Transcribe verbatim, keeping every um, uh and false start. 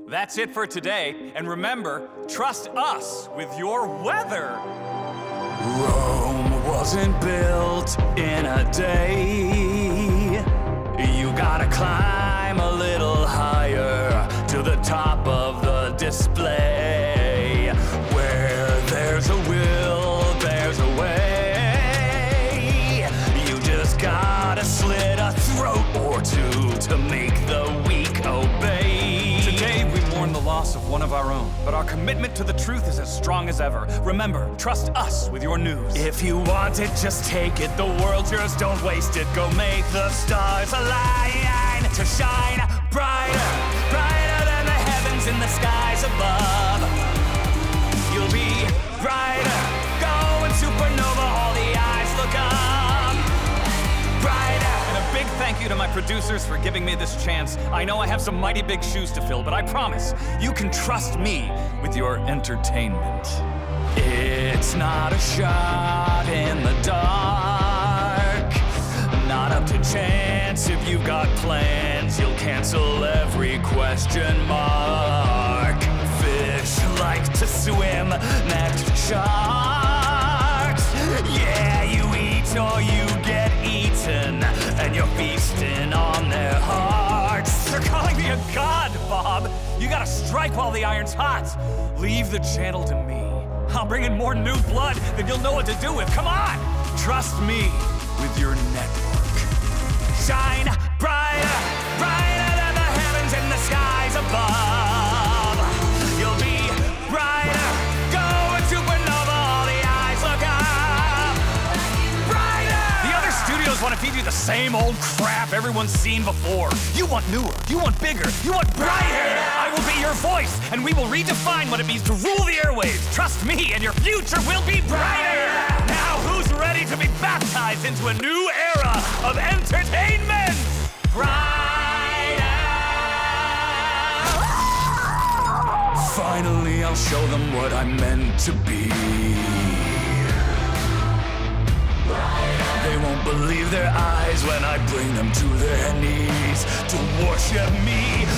That's it for today, and remember, trust us with your weather. Rome wasn't built in a day. You gotta climb a little higher to the top of the display. Where there's a will, there's a way. You just gotta slit a throat or two to make the weak obey. Today we mourn the loss of one of our own, but our commitment to the truth is as strong as ever. Remember, trust us with your news. If you want it, just take it. The world's yours, don't waste it. Go make the stars align to shine brighter, brighter than the heavens in the skies above. You'll be brighter, going supernova, all the eyes look up. Brighter. And a big thank you to my producers for giving me this chance. I know I have some mighty big shoes to fill, but I promise you can trust me with your entertainment. It's not a shot in the dark, not up to chance. If you've got plans, you'll cancel every question mark. Fish like to swim next to sharks. Yeah, you eat or you get eaten, and you're feasting on their hearts. They're calling me a god, Bob. You gotta strike while the iron's hot. Leave the channel to me. I'll bring in more new blood than you'll know what to do with. Come on! Trust me with your network. Shine brighter, brighter than the heavens and the skies above. You'll be brighter, going supernova, all the eyes look up. Brighter! The other studios want to feed you the same old crap everyone's seen before. You want newer, you want bigger, you want brighter! I will be your voice, and we will redefine what it means to rule the airwaves. Trust me, and your future will be brighter! Now who's ready to be baptized into a new era of entertainment? Brighter! Finally, I'll show them what I'm meant to be. They won't believe their eyes when I bring them to their knees to worship me.